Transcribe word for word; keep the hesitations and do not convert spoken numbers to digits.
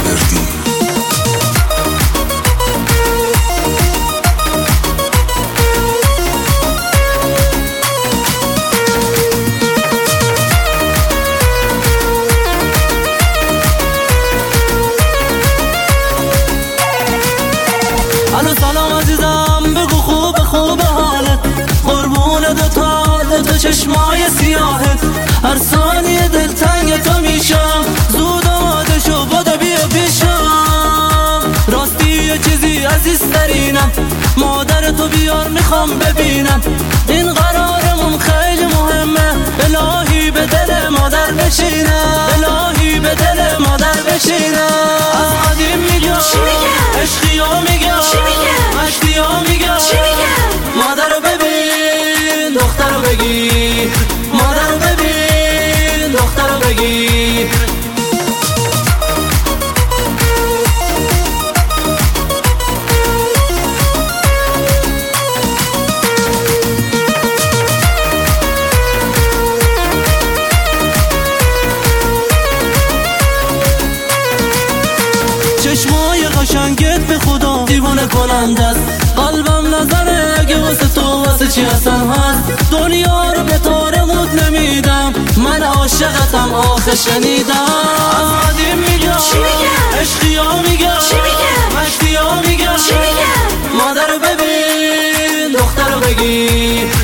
آلردی. الو سلام عزیزم، بگو خوب خوب حالت، قربون دوتا دو چشمای سیاهت، هر ثانیه دلتنگ تو میشم، زود آماده شو بودو بیا پیشم، راستی یه چیزی عزیزترینم، مادر تو بیار میخوام ببینم، این قرارمون خیلی مهمه، الهی به دل مادر بشینم، الهی به دل مادر بشینم. از قدیم میگم عشقی ها میگم مشتی ها میگم، مادر رو ببین دختر رو بگیر، مادر رو ببین دختر رو بگیر. چشمای قشنگت به خدا دیوانه کننده است، قلبم نظره اگه واسه تو واسه چی اصلا هست، دنیا رو به تارموت نمیدم، من عاشقتم آخه شنیدم. از قدیم میگم عشقی ها میگم مشتی ها میگم، مادر رو ببین دختر رو بگیر،